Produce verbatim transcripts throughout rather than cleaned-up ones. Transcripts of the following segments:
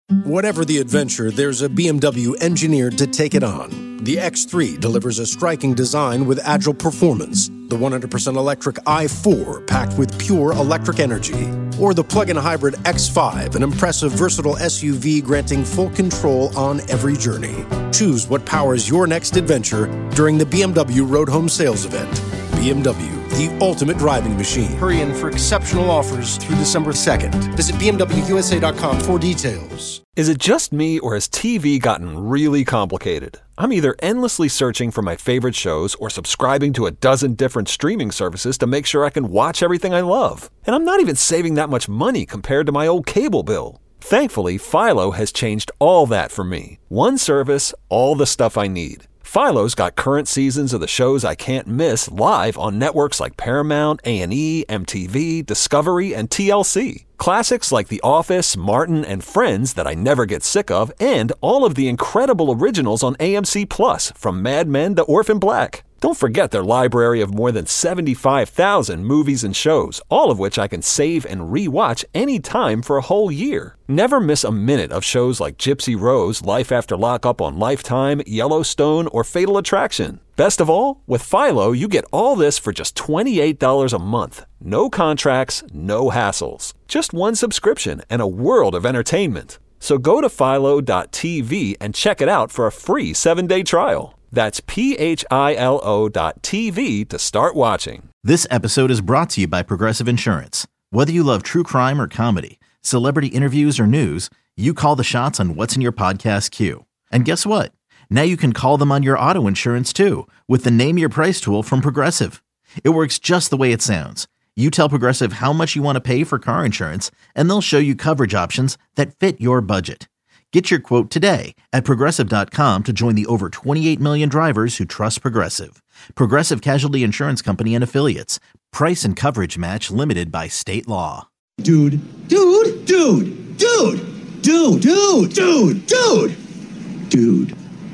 Whatever the adventure, there's a B M W engineered to take it on. The X three delivers a striking design with agile performance. The one hundred percent electric i four, packed with pure electric energy. Or the plug-in hybrid X five, an impressive, versatile S U V granting full control on every journey. Choose what powers your next adventure during the B M W Road Home Sales Event. B M W, the ultimate driving machine. Hurry in for exceptional offers through December second. Visit B M W U S A dot com for details. Is it just me, or has T V gotten really complicated? I'm either endlessly searching for my favorite shows or subscribing to a dozen different streaming services to make sure I can watch everything I love. And I'm not even saving that much money compared to my old cable bill. Thankfully, Philo has changed all that for me. One service, all the stuff I need. Philo's got current seasons of the shows I can't miss live on networks like Paramount, A and E, M T V, Discovery, and T L C. Classics like The Office, Martin, and Friends that I never get sick of, and all of the incredible originals on A M C Plus, from Mad Men to Orphan Black. Don't forget their library of more than seventy-five thousand movies and shows, all of which I can save and re-watch anytime for a whole year. Never miss a minute of shows like Gypsy Rose, Life After Lockup on Lifetime, Yellowstone, or Fatal Attraction. Best of all, with Philo, you get all this for just twenty-eight dollars a month. No contracts, no hassles. Just one subscription and a world of entertainment. So go to philo dot t v and check it out for a free seven-day trial. That's P H I L O dot T V to start watching. This episode is brought to you by Progressive Insurance. Whether you love true crime or comedy, celebrity interviews or news, you call the shots on what's in your podcast queue. And guess what? Now you can call them on your auto insurance too, with the Name Your Price tool from Progressive. It works just the way it sounds. You tell Progressive how much you want to pay for car insurance, and they'll show you coverage options that fit your budget. Get your quote today at Progressive dot com to join the over twenty-eight million drivers who trust Progressive. Progressive Casualty Insurance Company and Affiliates. Price and coverage match limited by state law. Dude, dude, dude, dude, dude, dude, dude, dude, dude.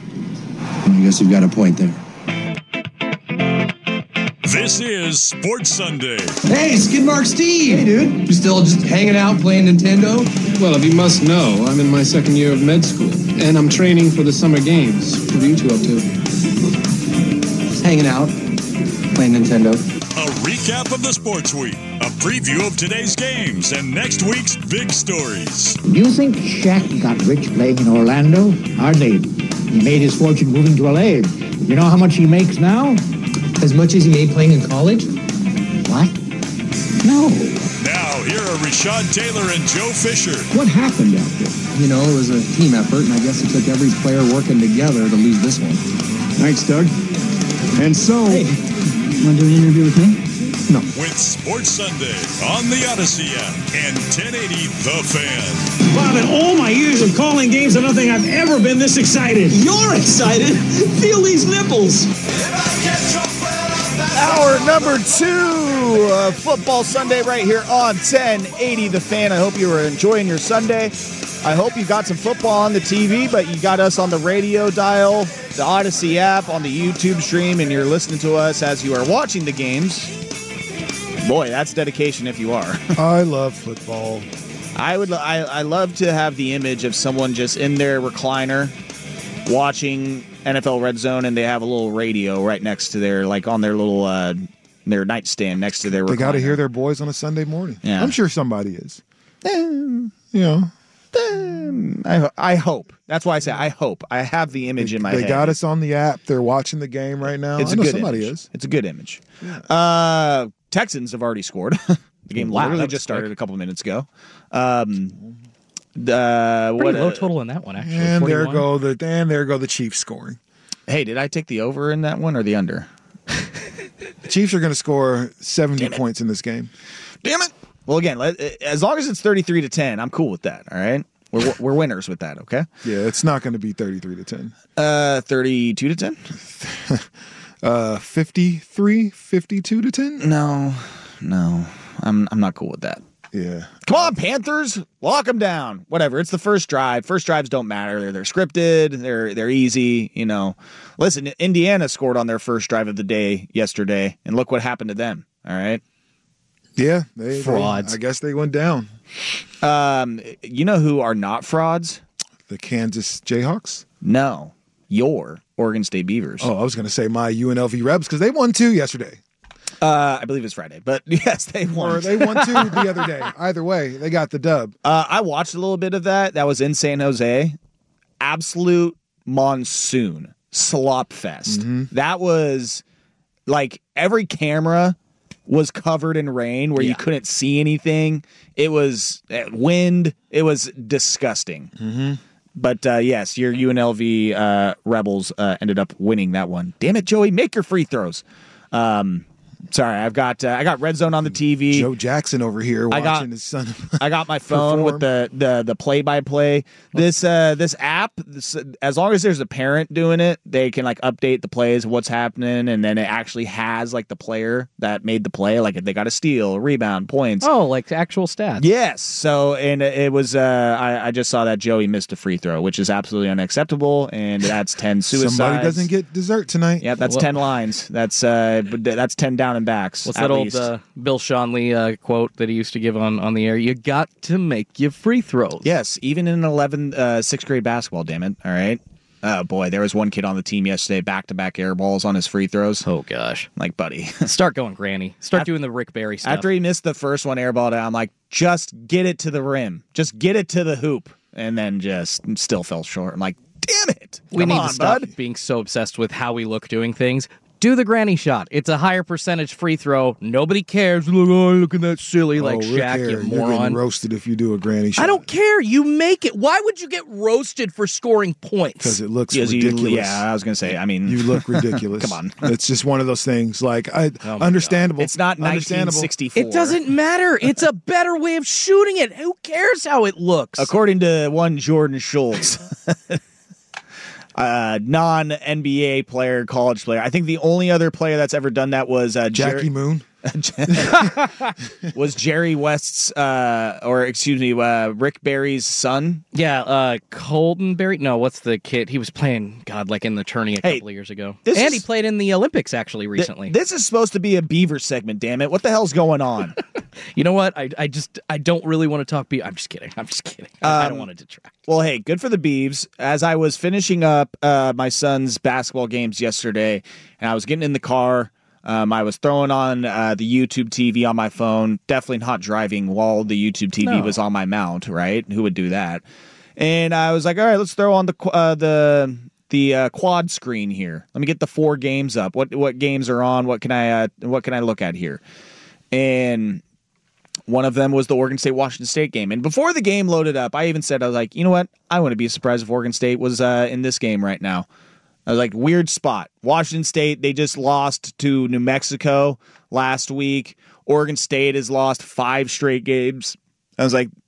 I guess you've got a point there. This is Sports Sunday. Hey, Skidmark Steve. Hey, dude. You still just hanging out playing Nintendo? Well, if you must know, I'm in my second year of med school, and I'm training for the summer games. What are you two up to? Just hanging out, playing Nintendo. A recap of the sports week, a preview of today's games, and next week's big stories. You think Shaq got rich playing in Orlando? Hardly. He made his fortune moving to L A. You know how much he makes now? As much as he made playing in college? What? No. Now, here are Rashad Taylor and Joe Fisher. What happened out there? You know, it was a team effort, and I guess it took every player working together to lose this one. Thanks, Doug. And so... Hey, want to do an interview with me? No. With Sports Sunday on the Odyssey app and ten eighty The Fan. Bob, in all my years of calling games, I don't think I've ever been this excited. You're excited? Feel these nipples. Hour number two of Football Sunday right here on ten eighty The Fan. I hope you were enjoying your Sunday. I hope you got some football on the T V, but you got us on the radio dial, the Odyssey app, on the YouTube stream, and you're listening to us as you are watching the games. Boy, that's dedication if you are. I love football. I would. I, I love to have the image of someone just in their recliner watching N F L Red Zone, and they have a little radio right next to their, like on their little uh, their nightstand next to their recliner. They got to hear their boys on a Sunday morning. Yeah. I'm sure somebody is. Um, you know. Um, I I hope. That's why I say I hope. I have the image they, in my they head. They got us on the app. They're watching the game right now. It's I a know good somebody image. is. It's a good image. Yeah. Uh, Texans have already scored. The game wow, literally just started a couple of minutes ago. Um, uh, Pretty what, low uh, total in that one, actually. And forty-one. there go the and there go the Chiefs scoring. Hey, did I take the over in that one or the under? The Chiefs are going to score seventy points in this game. Damn it! Well, again, let, as long as it's thirty-three to ten, I'm cool with that. All right, we're we're winners with that. Okay. Yeah, it's not going to be thirty-three to ten. Uh, thirty-two to ten. uh, fifty-three, fifty-two to ten. No, no, I'm I'm not cool with that. Yeah. Come on, Panthers, lock them down. Whatever. It's the first drive. First drives don't matter. They're, they're scripted. They're they're easy. You know. Listen, Indiana scored on their first drive of the day yesterday, and look what happened to them. All right. Yeah, they, frauds. They, I guess they went down. Um, you know who are not frauds? The Kansas Jayhawks? No, your Oregon State Beavers. Oh, I was going to say my U N L V Rebs because they won two yesterday. Uh, I believe it's Friday, but yes, they won. Or they won two the other day. Either way, they got the dub. Uh, I watched a little bit of that. That was in San Jose. Absolute monsoon. Slop fest. Mm-hmm. That was like every camera was covered in rain where yeah. you couldn't see anything. It was uh, wind. It was disgusting. Mm-hmm. But uh, yes, your U N L V uh, Rebels uh, ended up winning that one. Damn it, Joey, make your free throws. Um, sorry, I've got uh, I got Red Zone on the T V. Joe Jackson over here watching I got, his son. I got my phone perform. with the the the play by play. This uh this app, this, as long as there's a parent doing it, they can like update the plays of what's happening, and then it actually has like the player that made the play, like if they got a steal, a rebound, points. Oh, like actual stats. Yes. So and it was uh I, I just saw that Joey missed a free throw, which is absolutely unacceptable, and that's ten suicides. Somebody doesn't get dessert tonight. Yeah, that's Well, ten lines. That's uh that's ten down and backs. What's at that old least. uh, Bill Schonley uh, quote that he used to give on, on the air? You got to make your free throws. Yes, even in eleventh, uh, sixth grade basketball, damn it. All right. Oh, boy, there was one kid on the team yesterday, back-to-back air balls on his free throws. Oh, gosh. Like, buddy. Start going granny. Start doing the Rick Barry stuff. After he missed the first one airball down, I'm like, just get it to the rim. Just get it to the hoop. And then just still fell short. I'm like, damn it. we Come need on, to stop bud. being so obsessed with how we look doing things. Do the granny shot. It's a higher percentage free throw. Nobody cares. Look, oh, look at that silly, like oh, Shaq, here. you You're getting moron. roasted if you do a granny shot. I don't care. You make it. Why would you get roasted for scoring points? Because it looks Because you- ridiculous. yeah, I was going to say, I mean. You look ridiculous. Come on. It's just one of those things. Like, I Oh my understandable. It's not nineteen Understandable. sixty-four. It doesn't matter. It's a better way of shooting it. Who cares how it looks? According to one Jordan Schultz, uh, non-N B A player, college player. I think the only other player that's ever done that was uh, Jackie Jerry, Moon. was Jerry West's, uh, or excuse me, uh, Rick Barry's son. Yeah, uh, Colton Berry. No, what's the kid? He was playing, God, like in the tourney a Hey, couple of years ago. this And is- he played in the Olympics, actually, recently. Th- this is supposed to be a Beaver segment, damn it. What the hell's going on? You know what? I, I just, I don't really want to talk Be- I'm just kidding. I'm just kidding. I, I don't Um, want to detract. Well, hey, good for the Beavs. As I was finishing up uh, my son's basketball games yesterday, and I was getting in the car, um, I was throwing on uh, the YouTube T V on my phone. Definitely not driving while the YouTube T V No. was on my mount, right? Who would do that? And I was like, all right, let's throw on the qu- uh, the the uh, quad screen here. Let me get the four games up. What what games are on? What can I uh, what can I look at here? And one of them was the Oregon State-Washington State game. And before the game loaded up, I even said, I was like, you know what? I wouldn't be surprised if Oregon State was uh, in this game right now. I was like, weird spot. Washington State, they just lost to New Mexico last week. Oregon State has lost five straight games. I was like,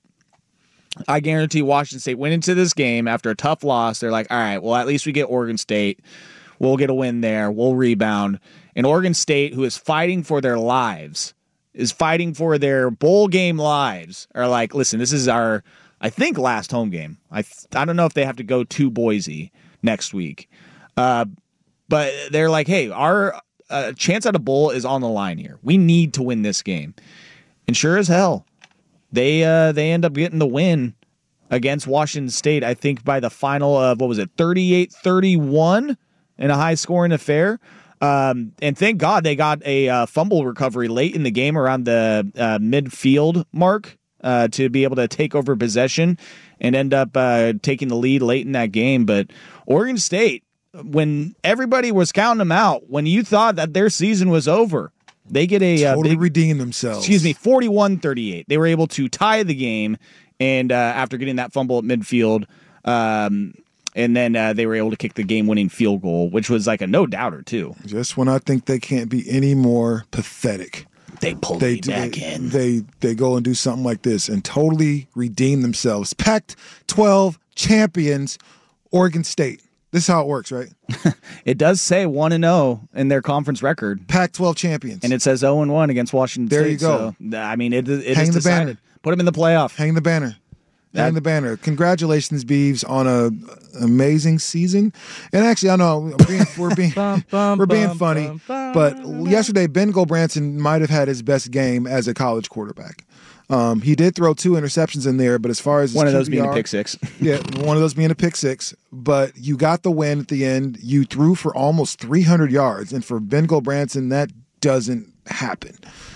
I guarantee Washington State went into this game after a tough loss. They're like, all right, well, at least we get Oregon State. We'll get a win there. We'll rebound. And Oregon State, who is fighting for their lives, is fighting for their bowl game lives, are like, listen, this is our, I think, last home game. I I don't know if they have to go to Boise next week. Uh, but they're like, hey, our uh, chance at a bowl is on the line here. We need to win this game. And sure as hell, they uh, they end up getting the win against Washington State, I think, by the final of, what was it, thirty-eight thirty-one in a high-scoring affair. Um, and thank God they got a uh, fumble recovery late in the game around the uh, midfield mark uh, to be able to take over possession and end up uh, taking the lead late in that game. But Oregon State, when everybody was counting them out, when you thought that their season was over, they get a uh, Totally big, redeem themselves. excuse me, forty-one thirty-eight. They were able to tie the game, and uh, after getting that fumble at midfield, um, and then uh, they were able to kick the game-winning field goal, which was like a no-doubter, too. Just when I think they can't be any more pathetic, they pull they, me back they, in. They, they go and do something like this and totally redeem themselves. Pac twelve champions, Oregon State. This is how it works, right? It does say one and oh in their conference record. Pac twelve champions. And it says oh and one against Washington There State. you go. So, I mean, it, it Hang is the decided. banner. Put them in the playoff. Hang the banner. Hang the banner. Congratulations, Beavs, on a amazing season. And actually, I know we're being, we're being, Bum, bum, we're being bum, funny, bum, bum, but bum. yesterday Ben Gulbranson might have had his best game as a college quarterback. Um, he did throw two interceptions in there, but as far as his one of those Q B R, being a pick six. yeah, one of those being a pick six. But you got the win at the end. You threw for almost three hundred yards, and for Ben Gulbranson, that doesn't happen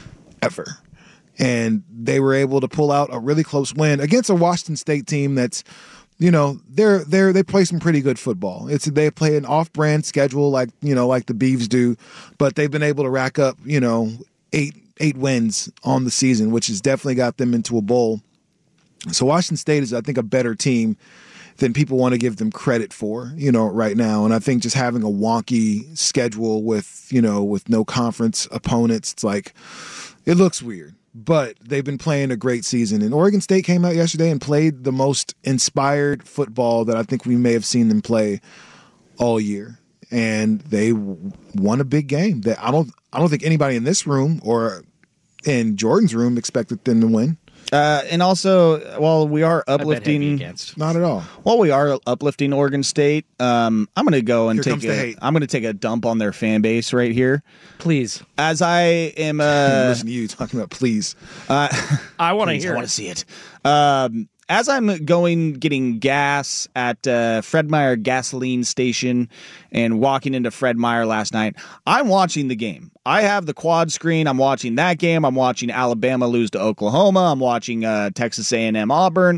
ever. And they were able to pull out a really close win against a Washington State team that's, you know, they're they're they play some pretty good football. It's they play an off-brand schedule like you know like the Beavs do, but they've been able to rack up you know eight eight wins on the season, which has definitely got them into a bowl. So Washington State is, I think, a better team than people want to give them credit for, you know, right now. And I think just having a wonky schedule with you know with no conference opponents, it's like it looks weird. But they've been playing a great season. And Oregon State came out yesterday and played the most inspired football that I think we may have seen them play all year. And they won a big game. That I don't I don't think anybody in this room or in Jordan's room expected them to win. Uh, and also, while we are uplifting, not at all. While we are uplifting Oregon State, um, I'm going to go and Here take a, I'm going to take a dump on their fan base right here. Please, as I am, uh, listen to you talking about please. Uh, I want to hear. I want to see it. Um, as I'm going getting gas at uh, Fred Meyer gasoline station and walking into Fred Meyer last night, I'm watching the game. I have the quad screen. I'm watching that game. I'm watching Alabama lose to Oklahoma. I'm watching uh, Texas A and M Auburn.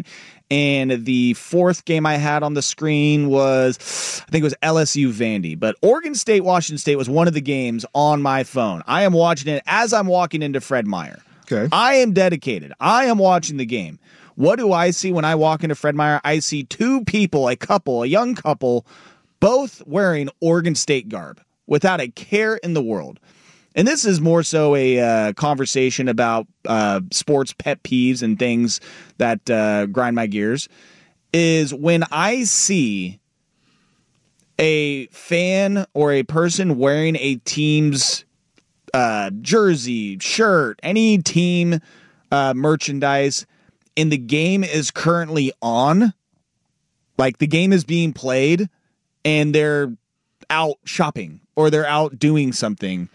And the fourth game I had on the screen was, I think it was L S U Vandy. But Oregon State, Washington State was one of the games on my phone. I am watching it as I'm walking into Fred Meyer. Okay. I am dedicated. I am watching the game. What do I see when I walk into Fred Meyer? I see two people, a couple, a young couple, both wearing Oregon State garb without a care in the world. And this is more so a uh, conversation about uh, sports pet peeves and things that uh, grind my gears, is when I see a fan or a person wearing a team's uh, jersey, shirt, any team uh, merchandise, and the game is currently on, like the game is being played, and they're out shopping or they're out doing something.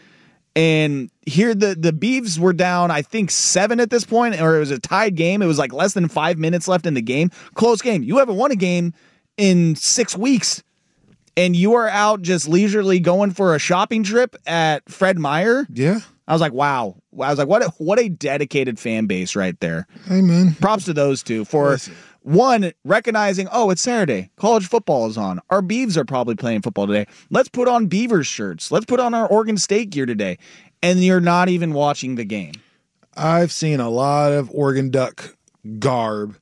And here the, the Beavs were down, I think, seven at this point, or it was a tied game. It was like less than five minutes left in the game. Close game. You haven't won a game in six weeks, and you are out just leisurely going for a shopping trip at Fred Meyer. Yeah. I was like, wow. I was like, what a, what a dedicated fan base right there. Amen. Props to those two for, Listen. one, recognizing, oh, it's Saturday. College football is on. Our Beavs are probably playing football today. Let's put on Beavers shirts. Let's put on our Oregon State gear today. And you're not even watching the game. I've seen a lot of Oregon Duck garb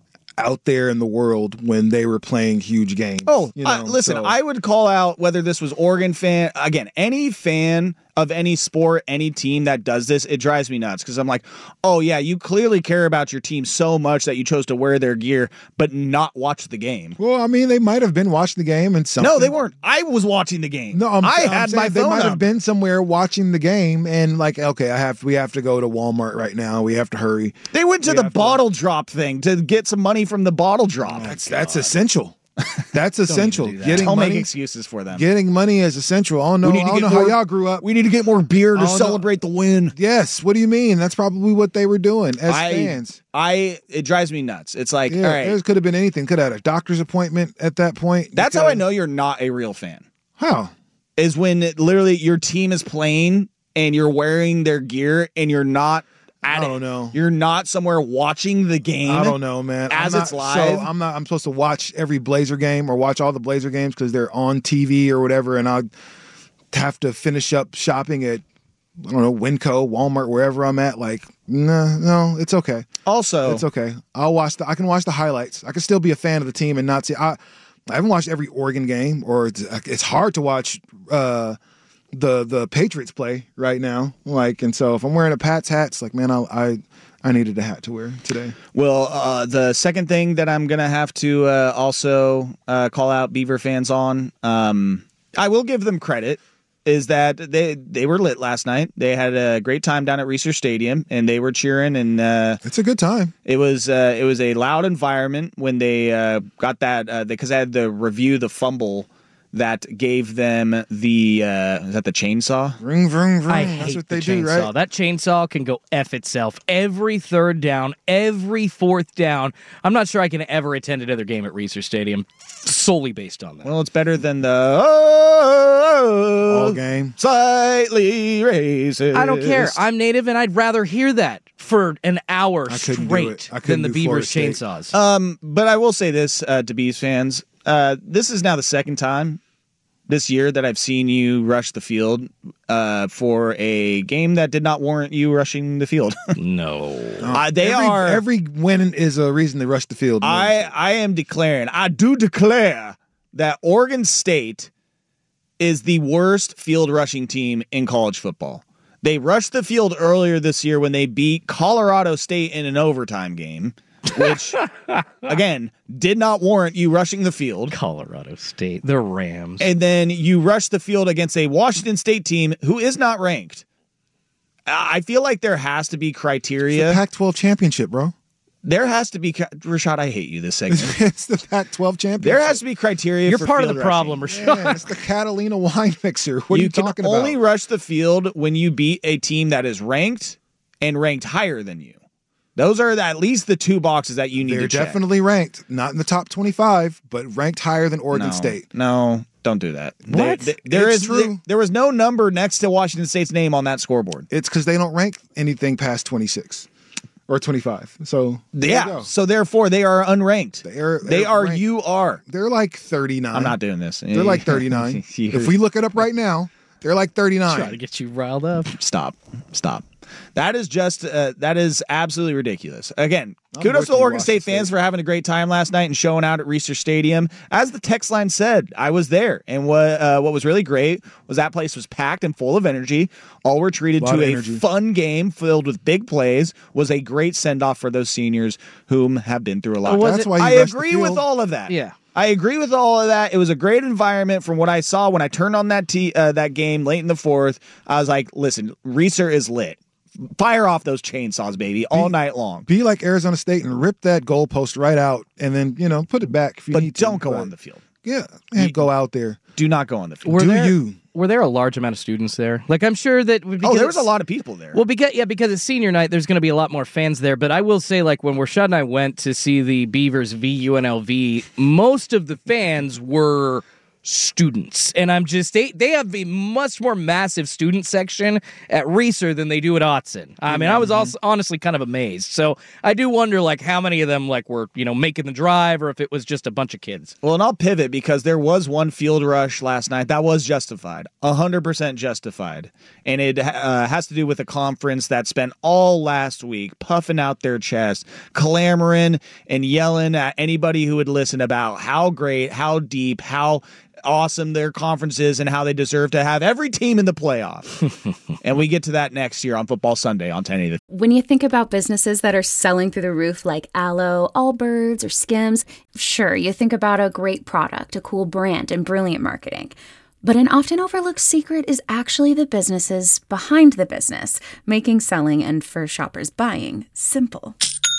out there in the world when they were playing huge games. Oh, you know, uh, listen, so. I would call out whether this was Oregon fan, again, any fan of any sport, any team that does this, it drives me nuts because I'm like, oh yeah, you clearly care about your team so much that you chose to wear their gear but not watch the game. Well, I mean, they might have been watching the game and something. No, they weren't. I was watching the game. No, I'm, I I'm had saying my they phone might up. have been somewhere watching the game and like, okay, I have we have to go to Walmart right now. We have to hurry. They went to we the bottle to... drop thing to get some money from the bottle drop. Oh, that's that's essential. That's essential. Do that. Getting Don't money, make excuses for them. Getting money is essential. I don't know, We need to I don't get know more, how y'all grew up. We need to get more beer to I don't celebrate know. the win. Yes. What do you mean? That's probably what they were doing as I, fans. I it drives me nuts. It's like, Yeah, all right, it could have been anything. Could have had a doctor's appointment at that point. that's You how I could- know you're not a real fan. How? Is when it, literally your team is playing and you're wearing their gear and you're not at I don't it. know. You're not somewhere watching the game. I don't know, man. As I'm it's not, live. So I'm not. I'm supposed to watch every Blazer game or watch all the Blazer games because they're on T V or whatever, and I'll have to finish up shopping at I don't know Winco, Walmart, wherever I'm at. Like, no, no, it's okay. Also, It's okay. I'll watch the. I can watch the highlights. I can still be a fan of the team and not see. I, I haven't watched every Oregon game, or it's, it's hard to watch uh, the the Patriots play right now. Like, and so if I'm wearing a Pats hat, it's like, man, I I, I needed a hat to wear today. well, uh, the second thing that I'm gonna have to uh, also uh, call out Beaver fans on, um, I will give them credit, is that they they were lit last night. They had a great time down at Reser Stadium, and they were cheering, and uh, It's a good time. it was uh, it was a loud environment when they uh, got that uh, because I had to review the fumble that gave them the, uh, is that the chainsaw? Vroom, vroom, vroom. I That's hate what they the do, chainsaw. right? That chainsaw can go F itself every third down, every fourth down. I'm not sure I can ever attend another game at Reser Stadium solely based on that. Well, it's better than the oh, all game. Slightly racist. I don't care. I'm native, and I'd rather hear that for an hour I couldn't do straight it. I than couldn't the do Beavers Florida State. chainsaws. Um, but I will say this uh, to Beavs fans. Uh, this is now the second time this year that I've seen you rush the field uh, for a game that did not warrant you rushing the field. No. Uh, they every, are. Every win is a reason they rush the field. I, I am declaring, I do declare that Oregon State is the worst field rushing team in college football. They rushed the field earlier this year when they beat Colorado State in an overtime game, which, again, did not warrant you rushing the field. Colorado State, the Rams. And then you rushed the field against a Washington State team who is not ranked. I feel like there has to be criteria. It's the Pac twelve championship, bro. There has to be, Rashad, I hate you this segment. It's the Pac twelve championship. There has to be criteria You're for part of the field problem, rushing. Rashad. Yeah, it's the Catalina wine mixer. What are you, you can talking only about? rush the field when you beat a team that is ranked and ranked higher than you. Those are at least the two boxes that you need They're to check. definitely ranked, not in the top twenty-five, but ranked higher than Oregon no, State. No, don't do that. What? They, they, there It's is true. There, there was no number next to Washington State's name on that scoreboard. It's because they don't rank anything past twenty-six or twenty-five. So there you Yeah, go. so therefore they are unranked. They're, they they're are ranked. you are. They're like thirty-nine. I'm not doing this. They're like thirty-nine. If we look it up right now, they're like thirty-nine. Try to get you riled up. Stop. Stop. That is just, uh, that is absolutely ridiculous. Again, I'm kudos with to you, Oregon Washington State fans State. for having a great time last night and showing out at Reser Stadium. As the text line said, I was there. And what uh, what was really great was that place was packed and full of energy. All were treated Lot to of a energy. fun game filled with big plays. Was a great send-off for those seniors whom have been through a lot. Oh, That's why you I rushed the agree with field. all of that. Yeah. I agree with all of that. It was a great environment from what I saw when I turned on that t- uh, that game late in the fourth. I was like, listen, Reser is lit. Fire off those chainsaws, baby, all Be- night long. Be like Arizona State and rip that goalpost right out, and then you know put it back if you But need to. don't go but on the field. Yeah, man, go out there. Do not go on the field. Were Do there, you? Were there a large amount of students there? Like, I'm sure that... Because, Oh, there was a lot of people there. Well, because, yeah, because it's senior night, there's going to be a lot more fans there. But I will say, like, when Rashad and I went to see the Beavers v U N L V, most of the fans were students. And I'm just... They, they have a much more massive student section at Reser than they do at Autzen. I mean, I was also honestly kind of amazed. So I do wonder, like, how many of them, like, were, you know, making the drive or if it was just a bunch of kids. Well, and I'll pivot because there was one field rush last night that was justified, one hundred percent justified. And it uh, has to do with a conference that spent all last week puffing out their chest, clamoring and yelling at anybody who would listen about how great, how deep, how awesome their conference is and how they deserve to have every team in the playoff. And we get to that next year on Football Sunday on ten eighty. When you think about businesses that are selling through the roof like Aloe, Allbirds, or Skims, sure, you think about a great product, a cool brand, and brilliant marketing. But an often overlooked secret is actually the businesses behind the business, making selling and for shoppers buying simple.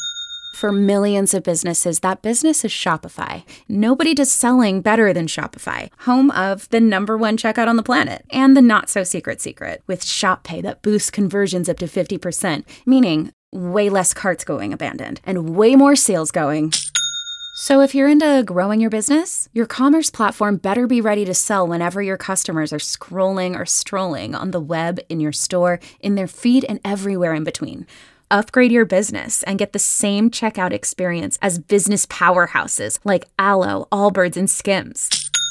For millions of businesses, that business is Shopify. Nobody does selling better than Shopify, home of the number one checkout on the planet, and the not-so-secret secret, with Shop Pay that boosts conversions up to fifty percent, meaning way less carts going abandoned, and way more sales going. So if you're into growing your business, your commerce platform better be ready to sell whenever your customers are scrolling or strolling on the web, in your store, in their feed, and everywhere in between. Upgrade your business and get the same checkout experience as business powerhouses like Aloe, Allbirds, and Skims.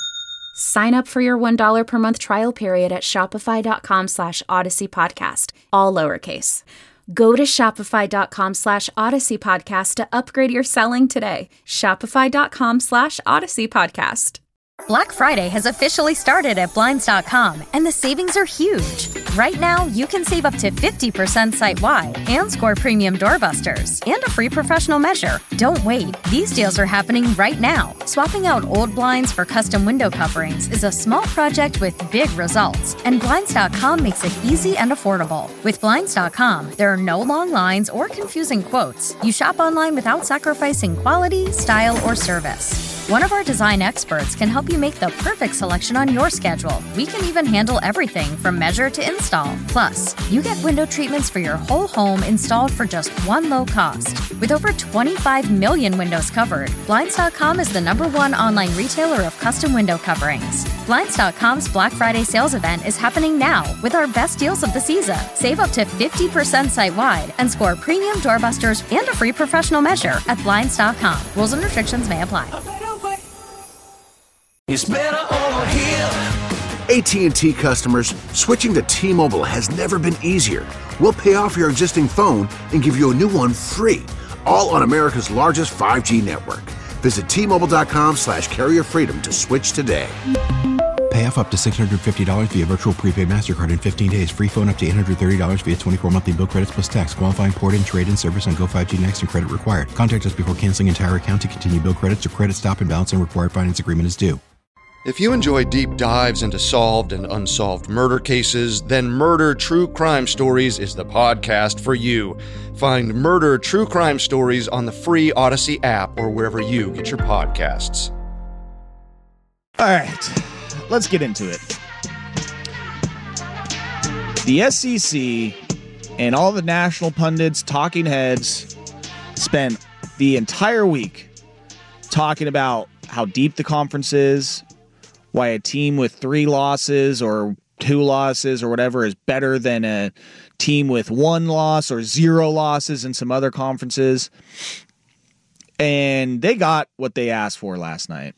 Sign up for your one dollar per month trial period at shopify.com slash Odyssey Podcast, all lowercase. Go to shopify.com slash Odyssey Podcast to upgrade your selling today. Shopify.com slash Odyssey Podcast. Black Friday has officially started at Blinds dot com, and the savings are huge. Right now, you can save up to fifty percent site-wide and score premium doorbusters and a free professional measure. Don't wait. These deals are happening right now. Swapping out old blinds for custom window coverings is a small project with big results, and Blinds dot com makes it easy and affordable. With Blinds dot com, there are no long lines or confusing quotes. You shop online without sacrificing quality, style, or service. One of our design experts can help you make the perfect selection on your schedule. We can even handle everything from measure to install. Plus, you get window treatments for your whole home installed for just one low cost. With over twenty-five million windows covered, Blinds dot com is the number one online retailer of custom window coverings. Blinds dot com's Black Friday sales event is happening now with our best deals of the season. Save up to fifty percent site-wide and score premium doorbusters and a free professional measure at Blinds dot com. Rules and restrictions may apply. It's better over here. A T and T customers, switching to T-Mobile has never been easier. We'll pay off your existing phone and give you a new one free, all on America's largest five G network. Visit T Mobile dot com slash carrier freedom to switch today. Pay off up to six hundred fifty dollars via virtual prepaid MasterCard in fifteen days. Free phone up to eight hundred thirty dollars via twenty-four monthly bill credits plus tax. Qualifying port-in, trade-in service on Go five G Next and credit required. Contact us before canceling entire account to continue bill credits or credit stop and balance and required finance agreement is due. If you enjoy deep dives into solved and unsolved murder cases, then Murder True Crime Stories is the podcast for you. Find Murder True Crime Stories on the free Odyssey app or wherever you get your podcasts. All right, let's get into it. The S E C and all the national pundits, talking heads, spent the entire week talking about how deep the conference is, why a team with three losses or two losses or whatever is better than a team with one loss or zero losses in some other conferences. And they got what they asked for last night.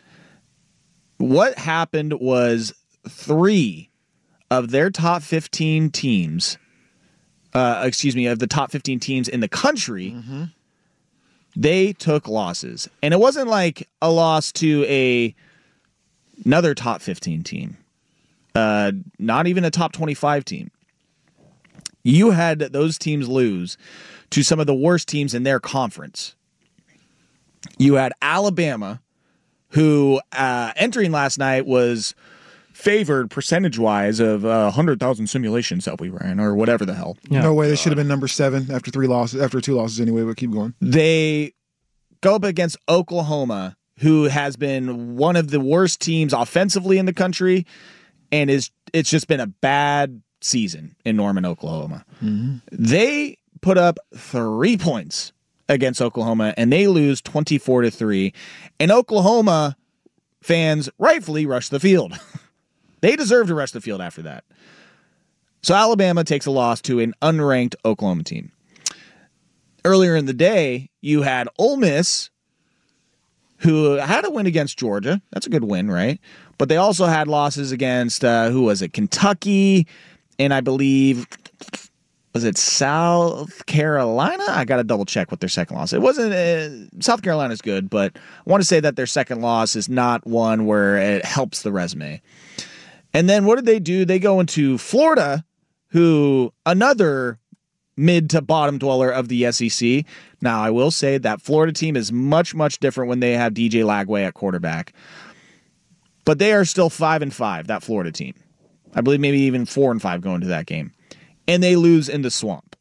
What happened was three of their top fifteen teams, uh, excuse me, of the top fifteen teams in the country, mm-hmm. they took losses. And it wasn't like a loss to a another top fifteen team, uh, not even a top twenty-five team. You had those teams lose to some of the worst teams in their conference. You had Alabama, who uh, entering last night was favored percentage-wise of uh, one hundred thousand simulations that we ran, or whatever the hell. Yeah. No way, they should have been number seven after three losses, after two losses anyway, but keep going. They go up against Oklahoma, who has been one of the worst teams offensively in the country, and is it's just been a bad season in Norman, Oklahoma. Mm-hmm. They put up three points against Oklahoma, and they lose twenty-four to three. And Oklahoma fans rightfully rush the field. They deserve to rush the field after that. So Alabama takes a loss to an unranked Oklahoma team. Earlier in the day, you had Ole Miss, who had a win against Georgia. That's a good win, right? But they also had losses against, uh, who was it? Kentucky, and I believe, was it South Carolina? I got to double check what their second loss. It wasn't, uh, South Carolina's good, but I want to say that their second loss is not one where it helps the resume. And then what did they do? They go into Florida, who, another mid to bottom dweller of the S E C. Now, I will say that Florida team is much, much different when they have D J Lagway at quarterback. But they are still five and five, that Florida team. I believe maybe even four and five going to that game. And they lose in the swamp.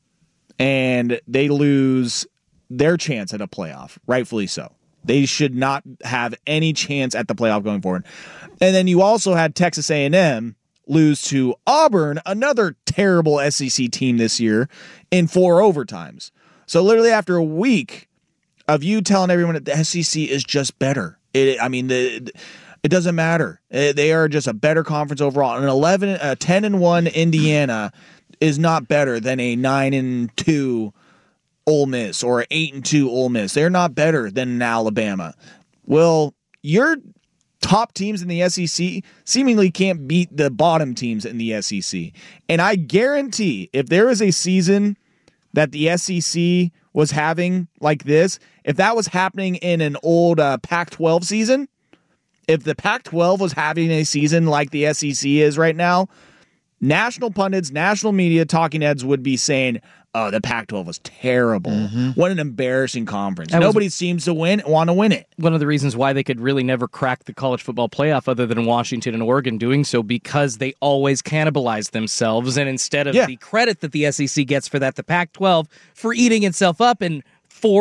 And they lose their chance at a playoff, rightfully so. They should not have any chance at the playoff going forward. And then you also had Texas A and M lose to Auburn, another terrible S E C team this year, in four overtimes. So literally after a week of you telling everyone that the S E C is just better, it, I mean, the, it doesn't matter. They are just a better conference overall. An eleven, a ten and one Indiana is not better than a nine and two Ole Miss or an eight and two Ole Miss. They're not better than an Alabama. Well, your top teams in the S E C seemingly can't beat the bottom teams in the S E C. And I guarantee if there is a season that the S E C was having like this, if that was happening in an old uh, Pac twelve season, if the Pac twelve was having a season like the S E C is right now, national pundits, national media, talking heads would be saying, oh, the Pac twelve was terrible. Mm-hmm. What an embarrassing conference. That Nobody seems to win want to win it. One of the reasons why they could really never crack the college football playoff other than Washington and Oregon doing so, because they always cannibalize themselves. And instead of yeah. the credit that the S E C gets for that, the Pac twelve for eating itself up and for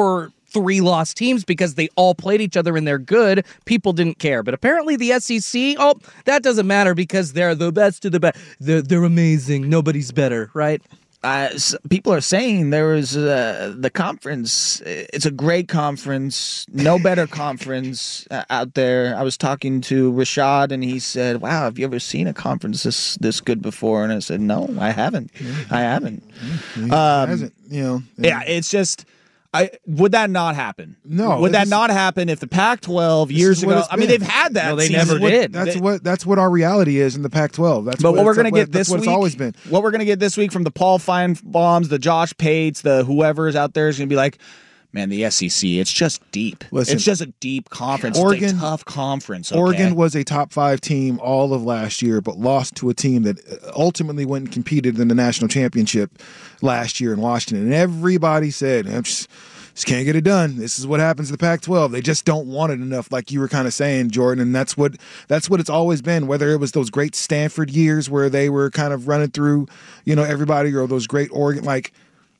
three loss teams because they all played each other and they're good. People didn't care. But apparently the S E C, oh, that doesn't matter because they're the best of the best. They're, they're amazing. Nobody's better, right? Uh, people are saying there was uh, the conference. It's a great conference, no better conference uh, out there. I was talking to Rashad, and he said, "Wow, have you ever seen a conference this this good before?" And I said, "No, I haven't. I haven't." He Um, hasn't, you know. yeah, it's just. I, would that not happen? No. Would that this- not happen if the Pac twelve this years is what ago? it's I mean, been. they've had that. No, they season. never What- did. That's They- what that's what our reality is in the Pac twelve. That's But what, we're going going to get this that's what week, it's always been. what we're going to get this week from the Paul Feinbaums, the Josh Pates, the whoever's out there is going to be like, man, the S E C, it's just deep. Listen, it's just a deep conference. Oregon- it's a tough conference. Okay? Oregon was a top five team all of last year, but lost to a team that ultimately went and competed in the national championship last year in Washington. And everybody said, I'm just, just can't get it done. This is what happens to the Pac twelve. They just don't want it enough, like you were kind of saying, Jordan. And that's what that's what it's always been. Whether it was those great Stanford years where they were kind of running through, you know, everybody, or those great Oregon, like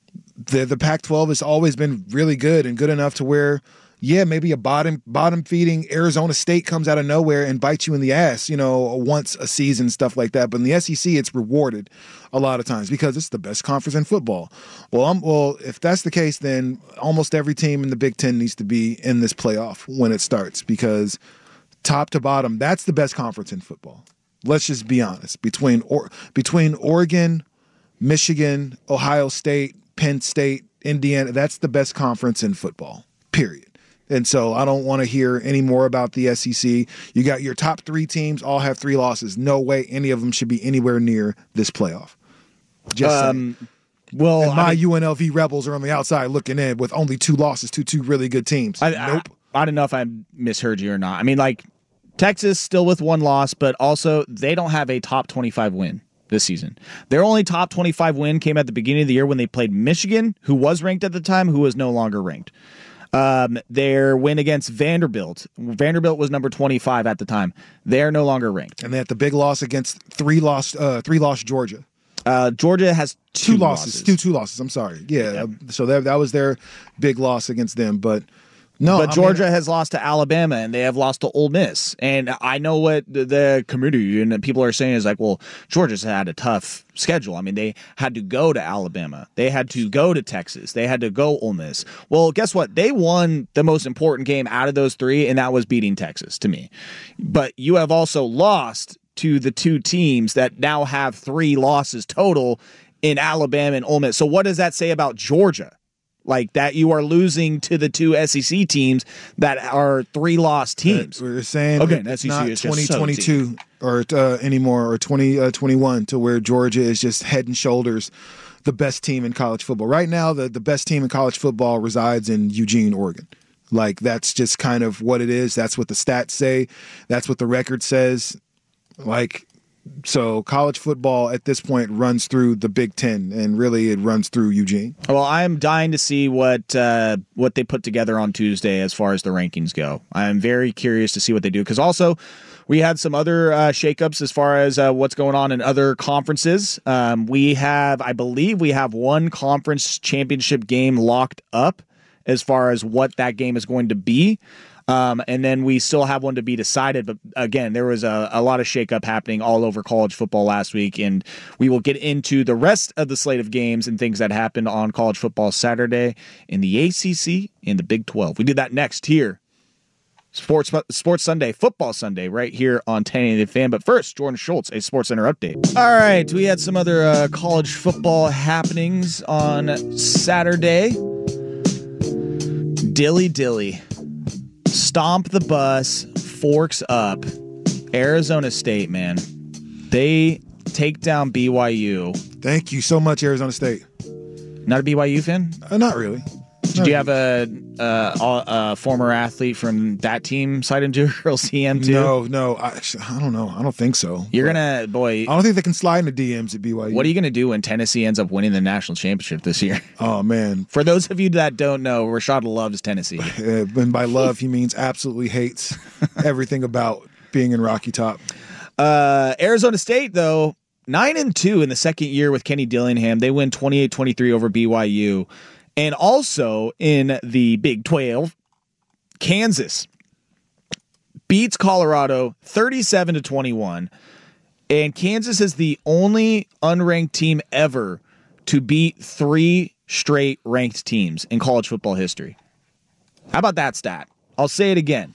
the the Pac twelve has always been really good and good enough to where, yeah, maybe a bottom bottom feeding Arizona State comes out of nowhere and bites you in the ass, you know, once a season, stuff like that. But in the S E C, it's rewarded a lot of times because it's the best conference in football. Well, I'm, well, if that's the case, then almost every team in the Big Ten needs to be in this playoff when it starts because top to bottom, that's the best conference in football. Let's just be honest. Between or, between Oregon, Michigan, Ohio State, Penn State, Indiana, that's the best conference in football, period. And so I don't want to hear any more about the S E C. You got your top three teams all have three losses. No way any of them should be anywhere near this playoff. Just Um, saying. well, and my I mean- U N L V Rebels are on the outside looking in with only two losses to two really good teams. I, nope. I, I don't know if I misheard you or not. I mean, like, Texas still with one loss, but also they don't have a top twenty-five win this season. Their only top twenty-five win came at the beginning of the year when they played Michigan, who was ranked at the time, who is no longer ranked. Um, their win against Vanderbilt. Vanderbilt was number twenty-five at the time. They're no longer ranked. And they had the big loss against three lost uh, three lost Georgia. Uh, Georgia has two, Two losses. losses. Two two losses. I'm sorry. Yeah. So that that was their big loss against them. But no, but I Georgia mean, has lost to Alabama, and they have lost to Ole Miss. And I know what the, the community and people are saying is like, well, Georgia's had a tough schedule. I mean, they had to go to Alabama. They had to go to Texas. They had to go Ole Miss. Well, guess what? They won the most important game out of those three, and that was beating Texas to me. But you have also lost to the two teams that now have three losses total in Alabama and Ole Miss. So what does that say about Georgia? Like that you are losing to the two S E C teams that are three lost teams. We're saying Again, it's S E C not is just twenty so twenty-two or uh, anymore, or twenty twenty-one to where Georgia is just head and shoulders the best team in college football. Right now, the, the best team in college football resides in Eugene, Oregon. Like, that's just kind of what it is. That's what the stats say. That's what the record says. Like, so college football at this point runs through the Big Ten, and really it runs through Eugene. Well, I'm dying to see what uh, what they put together on Tuesday as far as the rankings go. I'm very curious to see what they do because also we had some other uh, shakeups as far as uh, what's going on in other conferences. Um, we have, I believe, we have one conference championship game locked up as far as what that game is going to be. Um, and then we still have one to be decided. But again, there was a, a lot of shakeup happening all over college football last week. And we will get into the rest of the slate of games and things that happened on college football Saturday in the A C C and the Big twelve. We do that next here. Sports Sports Sunday, Football Sunday, right here on ten eighty The Fan. But first, Jordan Schultz, a Sports Center update. All right, we had some other uh, college football happenings on Saturday. Dilly Dilly. Stomp the bus, forks up. Arizona State, man. They take down B Y U. Thank you so much, Arizona State. Not a B Y U fan? Uh, not really. Did you have a, a, a former athlete from that team slide into a girl C M too? No, no. I, I don't know. I don't think so. You're going to, boy. I don't think they can slide into D Ms at B Y U. What are you going to do when Tennessee ends up winning the national championship this year? Oh, man. For those of you that don't know, Rashad loves Tennessee. Uh, and by love, he means absolutely hates everything about being in Rocky Top. Uh, Arizona State, though, nine and two in the second year with Kenny Dillingham. They win twenty-eight twenty-three over B Y U. And also in the Big twelve, Kansas beats Colorado thirty-seven to twenty-one. And Kansas is the only unranked team ever to beat three straight ranked teams in college football history. How about that stat? I'll say it again.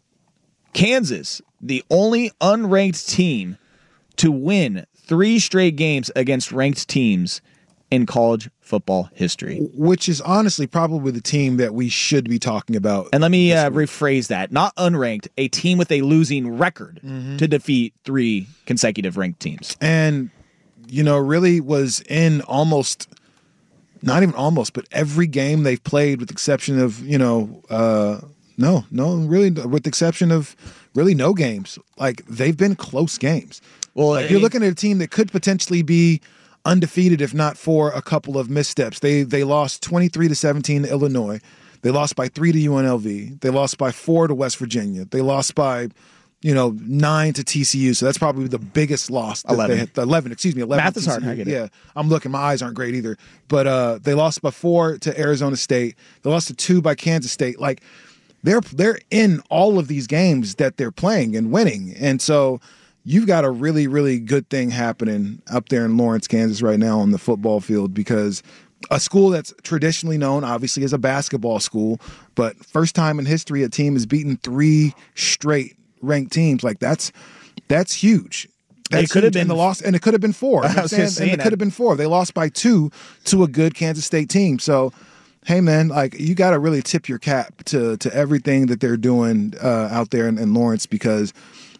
Kansas, the only unranked team to win three straight games against ranked teams in college football history. Which is honestly probably the team that we should be talking about. And let me uh, rephrase that. Not unranked, a team with a losing record mm-hmm. to defeat three consecutive ranked teams. And, you know, really was in almost, not even almost, but every game they've played with the exception of, you know, uh, no, no, really, with the exception of really no games. Like, they've been close games. Well, like, you're looking at a team that could potentially be undefeated if not for a couple of missteps. They they lost twenty-three to seventeen to Illinois. They lost by three to U N L V. They lost by four to West Virginia. They lost by, you know, nine to T C U. So that's probably the biggest loss. That eleven. They had, eleven, excuse me. eleven Math is hard. T C U. I get it. Yeah, I'm looking. My eyes aren't great either. But uh, they lost by four to Arizona State. They lost to two by Kansas State. Like, they're they're in all of these games that they're playing and winning. And so you've got a really, really good thing happening up there in Lawrence, Kansas right now on the football field, because a school that's traditionally known, obviously, as a basketball school, but first time in history a team has beaten three straight ranked teams. Like, that's that's huge. That's it could have been the loss, and it could have been four. You know I was just saying and it could have been four. They lost by two to a good Kansas State team. So, hey, man, like, you got to really tip your cap to to everything that they're doing uh, out there in, in Lawrence, because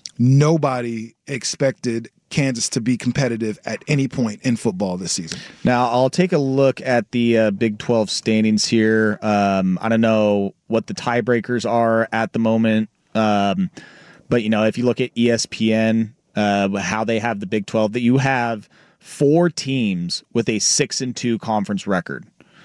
nobody expected Kansas to be competitive at any point in football this season. Now, I'll take a look at the uh, Big twelve standings here. Um, I don't know what the tiebreakers are at the moment, um, but, you know, if you look at E S P N, uh, how they have the Big twelve, that you have four teams with a six and two conference record.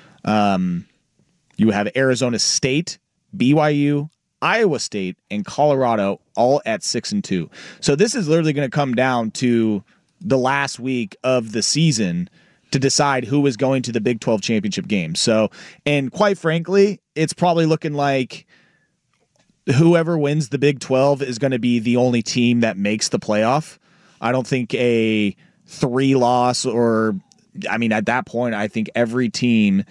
Um, you have Arizona State, B Y U, Iowa State, and Colorado all at six and two. So this is literally going to come down to the last week of the season to decide who is going to the Big twelve championship game. So, and quite frankly, it's probably looking like whoever wins the Big twelve is going to be the only team that makes the playoff. I don't think a three loss or, I mean, at that point, I think every team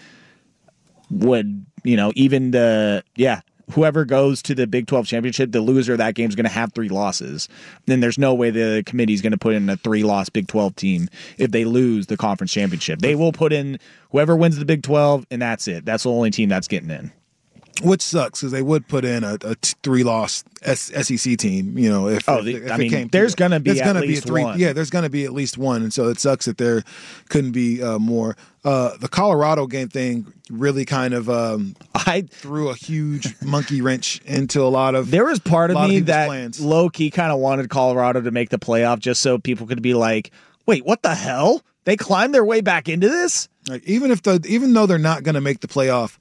would, you know, even the, yeah, whoever goes to the Big twelve championship, the loser of that game is going to have three losses. Then there's no way the committee is going to put in a three-loss Big twelve team if they lose the conference championship. They will put in whoever wins the Big twelve, and that's it. That's the only team that's getting in. Which sucks, because they would put in a, a t- three-loss S- SEC team. You know, if, oh, if, the, if I it mean, came there's going to be at gonna least be a three, one. Yeah, there's going to be at least one, and so it sucks that there couldn't be uh, more. Uh, the Colorado game thing really kind of um, I threw a huge monkey wrench into a lot of. There was part of me of that plans. low key kind of wanted Colorado to make the playoff just so people could be like, "Wait, what the hell? They climbed their way back into this?" Like, even if the even though they're not going to make the playoff,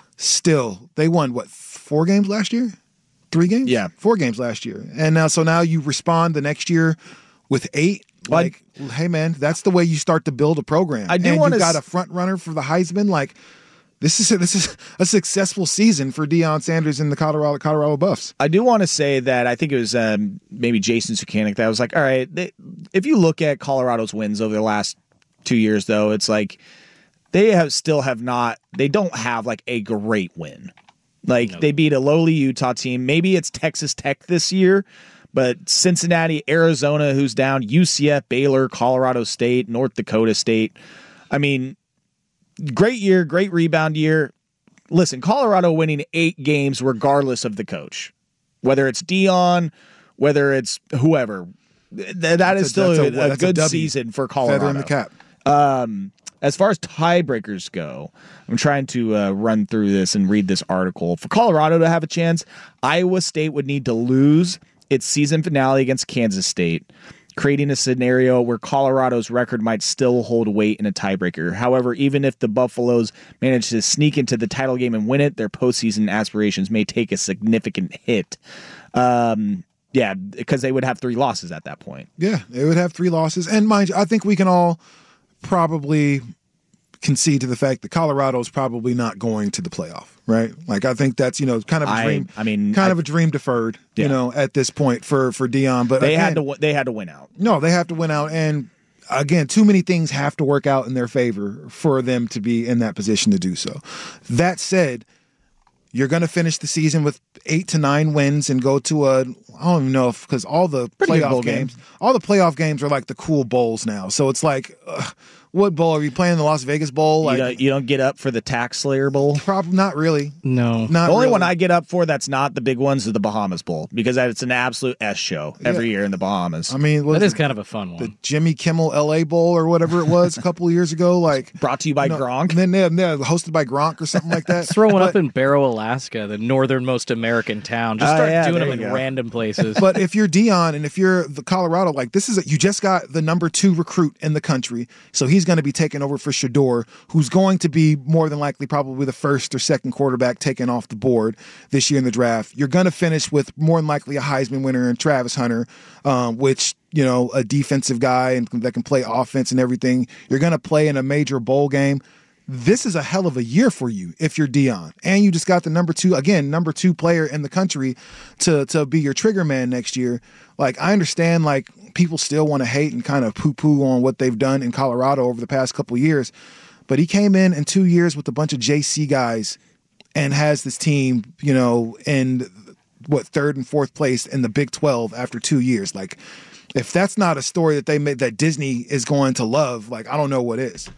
still they won what four games last year, three games, yeah, four games last year, and now so now you respond the next year with eight. Like, well, hey man, that's the way you start to build a program. I do and want you to got a front runner for the Heisman. Like, this is a, this is a successful season for Deion Sanders and the Colorado Colorado Buffs. I do want to say that I think it was um, maybe Jason Sukanik that was like, all right, they, if you look at Colorado's wins over the last two years, though, it's like they have still have not. They don't have like a great win. Like no. They beat a lowly Utah team. Maybe it's Texas Tech this year. But Cincinnati, Arizona, who's down, U C F, Baylor, Colorado State, North Dakota State. I mean, great year, great rebound year. Listen, Colorado winning eight games regardless of the coach. Whether it's Deion, whether it's whoever. Th- that that's is still a, a, a good a season for Colorado. Feather in the cap. Um, as far as tiebreakers go, I'm trying to uh, run through this and read this article. For Colorado to have a chance, Iowa State would need to lose its season finale against Kansas State, creating a scenario where Colorado's record might still hold weight in a tiebreaker. However, even if the Buffaloes manage to sneak into the title game and win it, their postseason aspirations may take a significant hit. Um, yeah, because they would have three losses at that point. Yeah, they would have three losses. And mind you, I think we can all probably concede to the fact that Colorado's probably not going to the playoff, right? Like, I think that's, you know, kind of a dream. I, I mean, kind I, of a dream deferred, yeah. you know, at this point for, for Dion. But they again, had to they had to win out. No, they have to win out. And again, too many things have to work out in their favor for them to be in that position to do so. That said, you're going to finish the season with eight to nine wins and go to a, I don't even know if, because all the Pretty good bowl playoff games, game. all the playoff games are like the cool bowls now. So it's like, ugh, what bowl are you playing? The Las Vegas Bowl? Like, you, don't, you don't get up for the Tax Slayer Bowl? Probably not really. No. Not the only really. one I get up for that's not the big ones is the Bahamas Bowl, because it's an absolute S show every Yeah. year in the Bahamas. I mean, what That is it? kind of a fun one. The Jimmy Kimmel L A Bowl or whatever it was a couple of years ago, like brought to you by you know, Gronk. And then they're, they're hosted by Gronk or something like that. Throw one But- up in Barrow, Alaska, the northernmost American town. Just Oh, start yeah, doing there them in you go. random places. But if you're Dion and if you're the Colorado, like this is a, you just got the number two recruit in the country, so he's going to be taking over for Shador, who's going to be more than likely probably the first or second quarterback taken off the board this year in the draft. You're going to finish with more than likely a Heisman winner in Travis Hunter, um, which, you know, a defensive guy and that can play offense and everything. You're going to play in a major bowl game. This is a hell of a year for you if you're Dion. And you just got the number two, again, number two player in the country to to be your trigger man next year. Like, I understand, like, people still want to hate and kind of poo-poo on what they've done in Colorado over the past couple of years. But he came in in two years with a bunch of J C guys and has this team, you know, in, what, third and fourth place in the Big twelve after two years. Like, if that's not a story that they made that Disney is going to love, like, I don't know what is.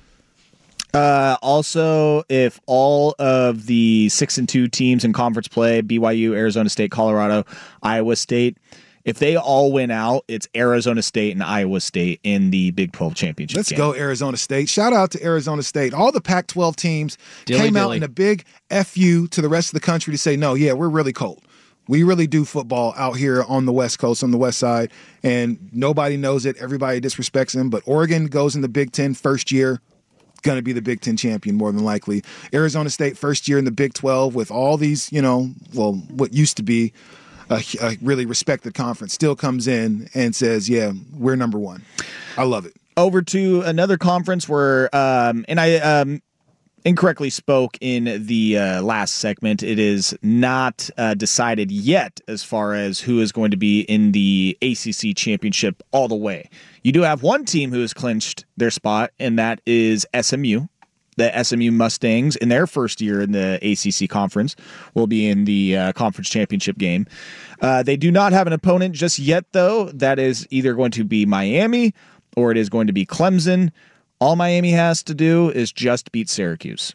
Uh, also, if all of the six and two teams in conference play, B Y U, Arizona State, Colorado, Iowa State, if they all win out, it's Arizona State and Iowa State in the Big twelve championship Let's game. go Arizona State. Shout out to Arizona State. All the Pac twelve teams Dilly came out dilly. in a big F U to the rest of the country to say, no, yeah, we're really cold. We really do football out here on the West Coast, on the West Side, and nobody knows it. Everybody disrespects them, but Oregon goes in the Big Ten first year, going to be the Big Ten champion more than likely. Arizona State first year in the Big twelve with all these, you know, well, what used to be a, a really respected conference still comes in and says, yeah, we're number one. I love it. Over to another conference where, um, and I um, incorrectly spoke in the uh, last segment. It is not uh, decided yet as far as who is going to be in the A C C championship all the way. You do have one team who has clinched their spot, and that is S M U. The S M U Mustangs, in their first year in the A C C conference, will be in the uh, conference championship game. Uh, they do not have an opponent just yet, though. That is either going to be Miami or it is going to be Clemson. All Miami has to do is just beat Syracuse,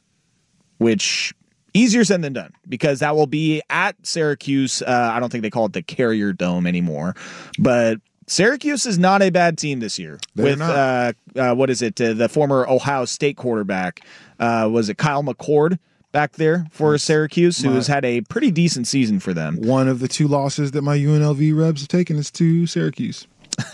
which easier said than done, because that will be at Syracuse. Uh, I don't think they call it the Carrier Dome anymore, but Syracuse is not a bad team this year. They're with not. uh, uh, what is it? Uh, the former Ohio State quarterback, uh, was it Kyle McCord back there for Syracuse, who My- has had a pretty decent season for them. One of the two losses that my U N L V Rebs have taken is to Syracuse.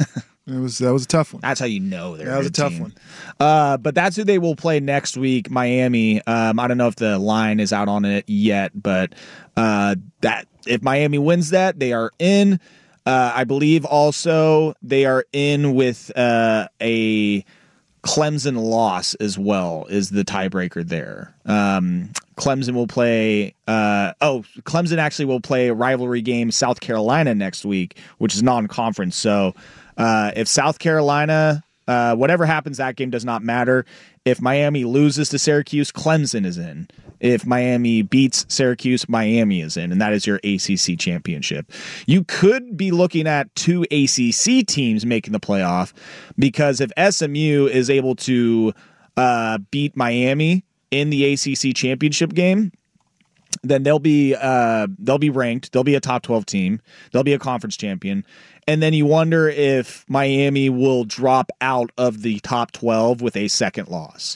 It was that was a tough one. That's how you know they're That was a good tough team. one. Uh, but that's who they will play next week, Miami. Um, I don't know if the line is out on it yet, but uh, that if Miami wins that, they are in. Uh, I believe also they are in with uh, a Clemson loss as well is the tiebreaker there. Um, Clemson will play. Uh, oh, Clemson actually will play a rivalry game South Carolina next week, which is non-conference. So uh, if South Carolina, uh, whatever happens, that game does not matter. If Miami loses to Syracuse, Clemson is in. If Miami beats Syracuse, Miami is in, and that is your A C C championship. You could be looking at two A C C teams making the playoff, because if S M U is able to uh, beat Miami in the A C C championship game, then they'll be uh, they'll be ranked. They'll be a top twelve team. They'll be a conference champion. And then you wonder if Miami will drop out of the top twelve with a second loss,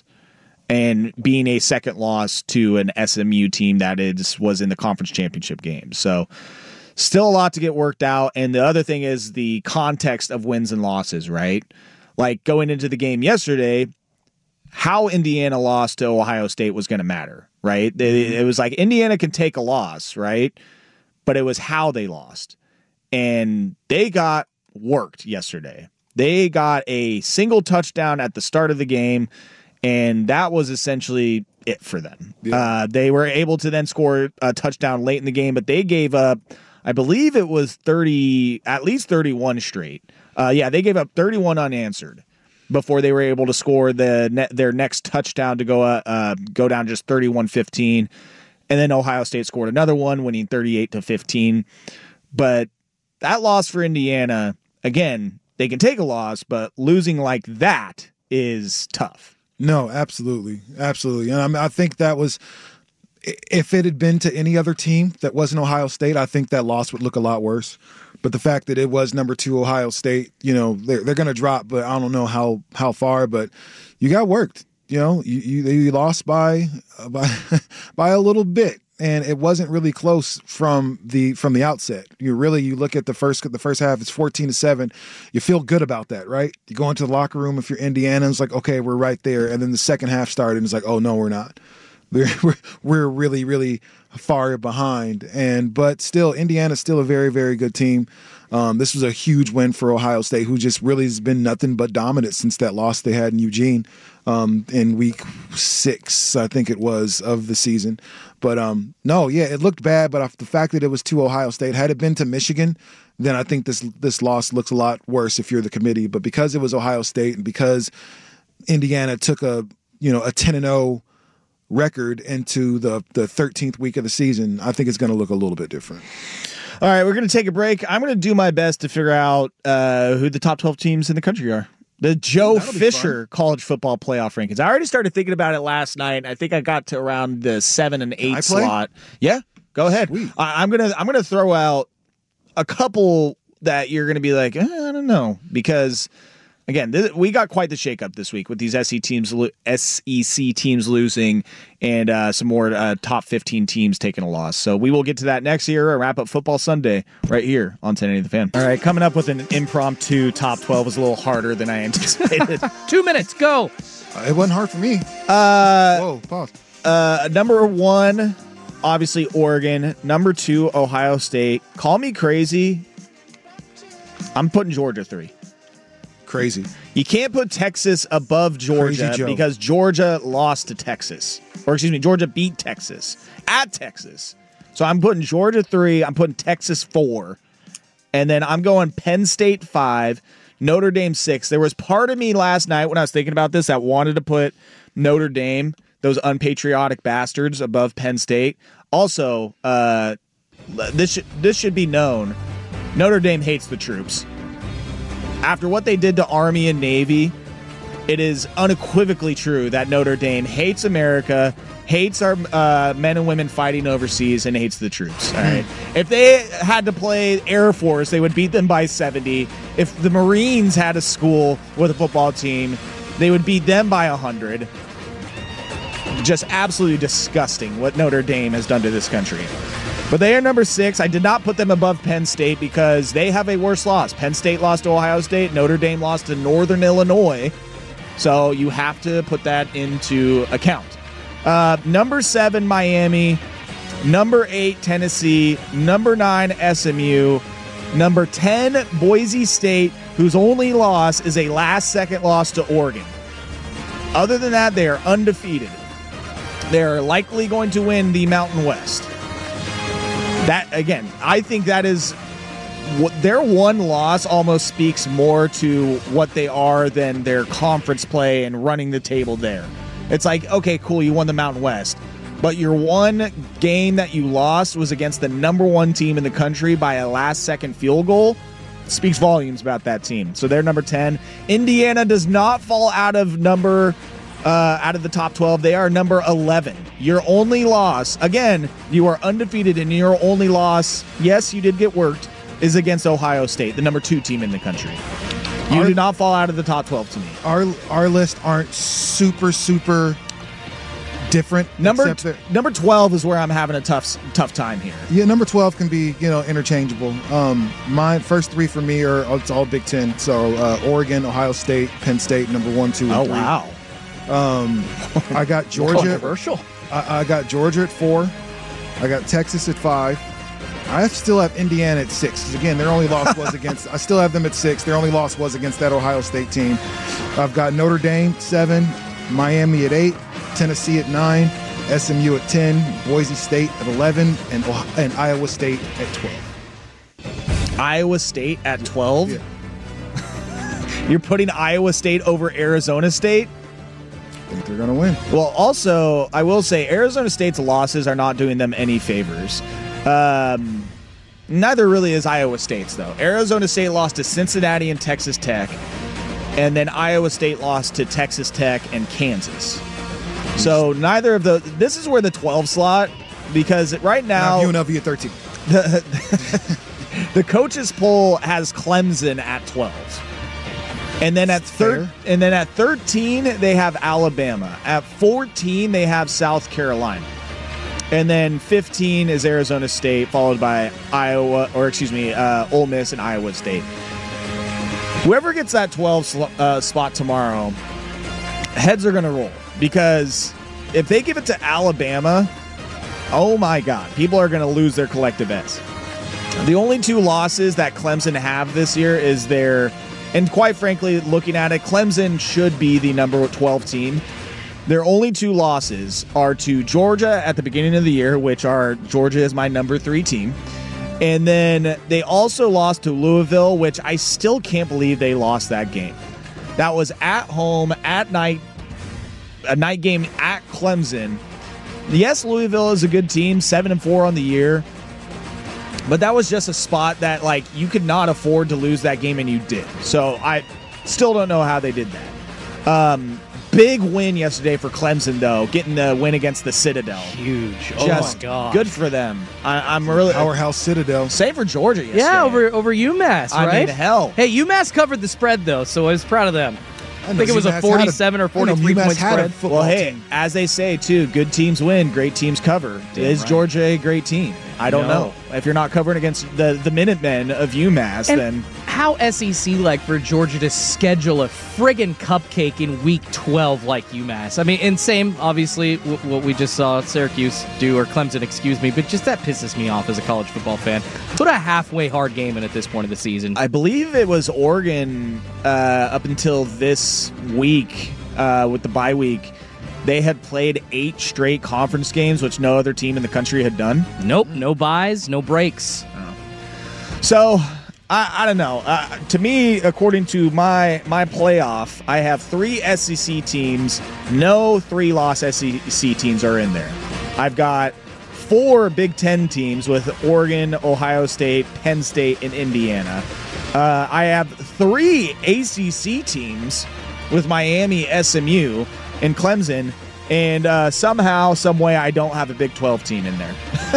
and being a second loss to an S M U team that is was in the conference championship game. So still a lot to get worked out. And the other thing is the context of wins and losses, right? Like going into the game yesterday, how Indiana lost to Ohio State was going to matter, right? It, it was like Indiana can take a loss, right? But it was how they lost. And they got worked yesterday. They got a single touchdown at the start of the game, and that was essentially it for them. Yeah. Uh, they were able to then score a touchdown late in the game, but they gave up, I believe it was thirty, at least thirty-one straight. Uh, yeah, they gave up thirty-one unanswered before they were able to score the ne- their next touchdown to go uh, uh, go down just thirty-one fifteen. And then Ohio State scored another one, winning thirty-eight to fifteen. But that loss for Indiana, again, they can take a loss, but losing like that is tough. No, absolutely. Absolutely. And I mean, I think that was, if it had been to any other team that wasn't Ohio State, I think that loss would look a lot worse. But the fact that it was number two Ohio State, you know, they're, they're going to drop, but I don't know how, how far, but you got worked. You know, you, you, you lost by, uh, by, by a little bit. And it wasn't really close from the from the outset. You really you look at the first the first half, it's fourteen to seven. You feel good about that, right? You go into the locker room if you're Indiana, it's like, okay, we're right there. And then the second half started, and it's like, oh no, we're not. We're we're, we're really really far behind. And but still, Indiana's still a very very good team. Um, this was a huge win for Ohio State, who just really has been nothing but dominant since that loss they had in Eugene um, in week six, I think it was, of the season. But um, no, yeah, it looked bad. But the fact that it was to Ohio State, had it been to Michigan, then I think this this loss looks a lot worse if you're the committee. But because it was Ohio State and because Indiana took a you know a ten and oh record into the the thirteenth week of the season, I think it's going to look a little bit different. All right, we're going to take a break. I'm going to do my best to figure out uh, who the top twelve teams in the country are. The Joe Fisher college football playoff rankings. I already started thinking about it last night. I think I got to around the seven and eight slot. Yeah, go ahead. I, I'm gonna I'm gonna throw out a couple that you're gonna be like, eh, I don't know, because again, this, we got quite the shakeup this week with these S E C teams, S E C teams losing, and uh, some more uh, top fifteen teams taking a loss. So we will get to that next year and wrap up Football Sunday right here on ten eighty The Fan. All right, coming up with an impromptu top twelve was a little harder than I anticipated. Two minutes, go. Uh, it wasn't hard for me. Uh, Whoa, pause. Uh, number one, obviously Oregon. Number two, Ohio State. Call me crazy. I'm putting Georgia three. Crazy. You can't put Texas above Georgia because Georgia lost to Texas. Or excuse me, Georgia beat Texas at Texas. So I'm putting Georgia three, I'm putting Texas four. And then I'm going Penn State five, Notre Dame six. There was part of me last night when I was thinking about this that wanted to put Notre Dame, those unpatriotic bastards, above Penn State. Also, uh, this should, this should be known. Notre Dame hates the troops. After what they did to Army and Navy, it is unequivocally true that Notre Dame hates America, hates our uh, men and women fighting overseas, and hates the troops. All right. If they had to play Air Force, they would beat them by seventy. If the Marines had a school with a football team, they would beat them by one hundred. Just absolutely disgusting what Notre Dame has done to this country. But they are number six. I did not put them above Penn State because they have a worse loss. Penn State lost to Ohio State. Notre Dame lost to Northern Illinois. So you have to put that into account. Uh, number seven, Miami. Number eight, Tennessee. Number nine, S M U. Number ten, Boise State, whose only loss is a last-second loss to Oregon. Other than that, they are undefeated. They are likely going to win the Mountain West. That, again, I think that is what their one loss almost speaks more to what they are than their conference play and running the table there. It's like, okay, cool, you won the Mountain West, but your one game that you lost was against the number one team in the country by a last-second field goal. Speaks volumes about that team. So they're number ten. Indiana does not fall out of number uh, out of the top twelve. They are number eleven. Your only loss, again, you are undefeated, and your only loss, yes, you did get worked, is against Ohio State, the number two team in the country. You our, do not fall out of the top twelve to me. Our our list aren't super, super different. Number t- number twelve is where I'm having a tough tough time here. Yeah, number twelve can be, you know, interchangeable. Um, my first three for me are it's all Big Ten. So uh, Oregon, Ohio State, Penn State, number one, two, and oh, three. Wow. Um, I got Georgia. Controversial. I, I got Georgia at four. I got Texas at five. I still have Indiana at six because again, their only loss was against. I still have them at six. Their only loss was against that Ohio State team. I've got Notre Dame seven, Miami at eight, Tennessee at nine, S M U at ten, Boise State at eleven, and, and Iowa State at twelve. Iowa State at twelve? Yeah. You're putting Iowa State over Arizona State? I think they're going to win. Well, also, I will say Arizona State's losses are not doing them any favors. Um, neither really is Iowa State's, though. Arizona State lost to Cincinnati and Texas Tech, and then Iowa State lost to Texas Tech and Kansas. So neither of the – this is where the twelve slot, because right now – U N L V at thirteen. The, the coaches poll has Clemson at twelve. And then at thir- and then at thirteen they have Alabama. At fourteen they have South Carolina. And then fifteen is Arizona State, followed by Iowa, or excuse me, uh, Ole Miss and Iowa State. Whoever gets that twelve sl- uh, spot tomorrow, heads are going to roll, because if they give it to Alabama, oh my God, people are going to lose their collective edge. The only two losses that Clemson have this year is their. And quite frankly, looking at it, Clemson should be the number twelve team. Their only two losses are to Georgia at the beginning of the year, which are Georgia is my number three team. And then they also lost to Louisville, which I still can't believe they lost that game. That was at home, at night, a night game at Clemson. Yes, Louisville is a good team, seven and four on the year. But that was just a spot that, like, you could not afford to lose that game, and you did. So I still don't know how they did that. Um, big win yesterday for Clemson, though, getting the win against the Citadel. Huge. Just oh, my God. Good for them. I, I'm really Powerhouse Citadel. Same for Georgia yesterday. Yeah, over over UMass, right? I mean, hell. Hey, UMass covered the spread, though, so I was proud of them. I, I think it was UMass a forty-seven a, or forty-three point spread. Well, hey, team. As they say, too, good teams win, great teams cover. Damn Is right. Georgia a great team? I don't no. know. If you're not covering against the, the Minutemen of UMass, and then... How S E C-like for Georgia to schedule a friggin' cupcake in week twelve like UMass? I mean, and same, obviously, w- what we just saw Syracuse do, or Clemson, excuse me, but just that pisses me off as a college football fan. Put a halfway hard game in at this point of the season. I believe it was Oregon uh, up until this week uh, with the bye week. They had played eight straight conference games, which no other team in the country had done. Nope, no buys, no breaks. Oh. So, I, I don't know. Uh, to me, according to my my playoff, I have three S E C teams. No three-loss S E C teams are in there. I've got four Big Ten teams with Oregon, Ohio State, Penn State, and Indiana. Uh, I have three A C C teams with Miami, S M U, and Clemson, and uh, somehow, some way, I don't have a Big twelve team in there.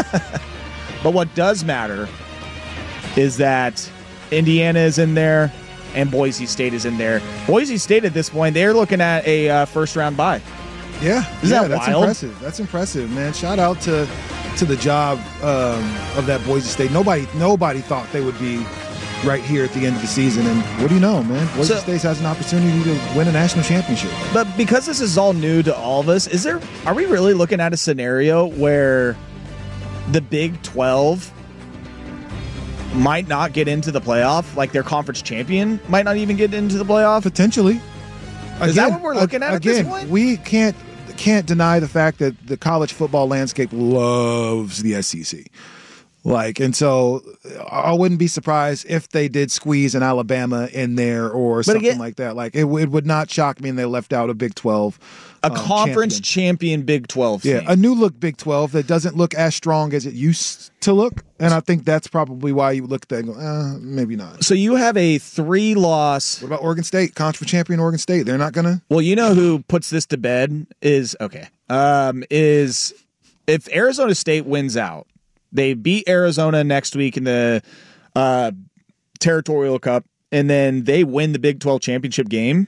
But what does matter is that Indiana is in there and Boise State is in there. Boise State at this point, they're looking at a uh, first-round bye. Yeah, Isn't yeah, that that's wild? impressive. That's impressive, man. Shout out to to the job um, of that Boise State. Nobody nobody thought they would be right here at the end of the season. And what do you know, man? Boise So- State has an opportunity to win a national championship. But because this is all new to all of us, is there? Are we really looking at a scenario where the Big twelve might not get into the playoff? Like their conference champion might not even get into the playoff? Potentially. Is that what we're looking at at again, this point? we can't can't deny the fact that the college football landscape loves the S E C. Like, and so I wouldn't be surprised if they did squeeze an Alabama in there or something again- like that. Like, it, w- it would not shock me, and they left out a Big twelve. A um, conference champion. champion Big twelve Yeah, team. a new look Big twelve that doesn't look as strong as it used to look. And I think that's probably why you look at that and go, uh, maybe not. So you have a three-loss. What about Oregon State? Conference champion Oregon State. They're not going to? Well, you know who puts this to bed is, okay, um, is if Arizona State wins out, they beat Arizona next week in the uh, Territorial Cup, and then they win the Big twelve championship game.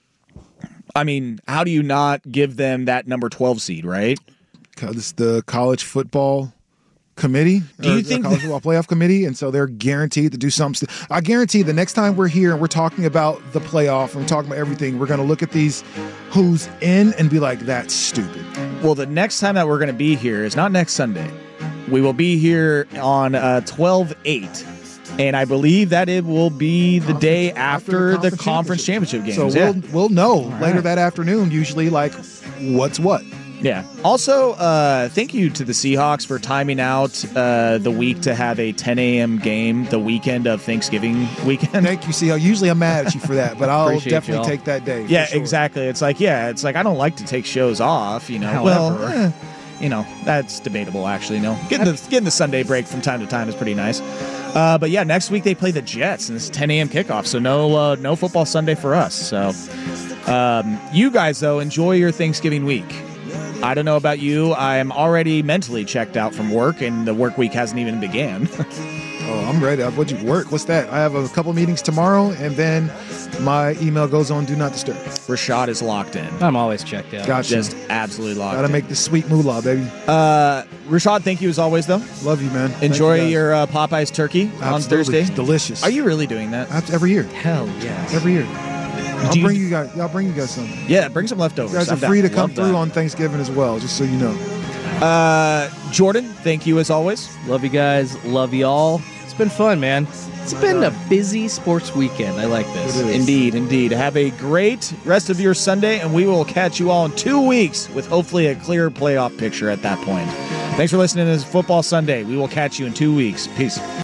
I mean, how do you not give them that number twelve seed, right? Because the college football committee, Do you or think the college football playoff committee, and so they're guaranteed to do something. I guarantee the next time we're here and we're talking about the playoff and we're talking about everything, we're going to look at these who's in and be like, that's stupid. Well, the next time that we're going to be here is not next Sunday. We will be here on uh, twelve eight, And I believe that it will be the Conference- day after, after the conference championship, games. So yeah. we'll we'll know All later right. that afternoon, usually, like what's what. Yeah. Also, uh, thank you to the Seahawks for timing out uh, the week to have a ten a.m. game the weekend of Thanksgiving weekend. Thank you, Seahawks. Usually I'm mad at you for that, but I'll Appreciate definitely y'all. take that day. for Yeah, sure. exactly. It's like, yeah, it's like I don't like to take shows off, you know. However. well, eh, you know, that's debatable, actually. No, getting the getting the Sunday break from time to time is pretty nice. Uh, but yeah, next week they play the Jets, and it's ten a.m. kickoff, so no uh, no football Sunday for us. So, um, you guys though, enjoy your Thanksgiving week. I don't know about you. I am already mentally checked out from work, and the work week hasn't even began. Oh, I'm ready. What'd you work? What's that? I have a couple meetings tomorrow, and then my email goes on Do Not Disturb. Rashad is locked in. I'm always checked out. Gotcha. Just absolutely locked Gotta in. make this sweet moolah, baby. Uh, Rashad, thank you as always, though. Love you, man. Thank Enjoy you guys. your uh, Popeyes turkey on Absolutely. Thursday. It's delicious. Are you really doing that? That's every year. Hell yes. Every year. I'll Do you- bring you guys. I'll bring you guys some. Yeah, bring some leftovers. You guys are I'm down. free to come Love through that. on Thanksgiving as well, just so you know. Uh, Jordan, thank you as always. Love you guys. Love y'all. It's been fun, man. It's been a busy sports weekend. I like this. Indeed, indeed. Have a great rest of your Sunday, and we will catch you all in two weeks with hopefully a clear playoff picture at that point. Thanks for listening to this Football Sunday. We will catch you in two weeks. Peace.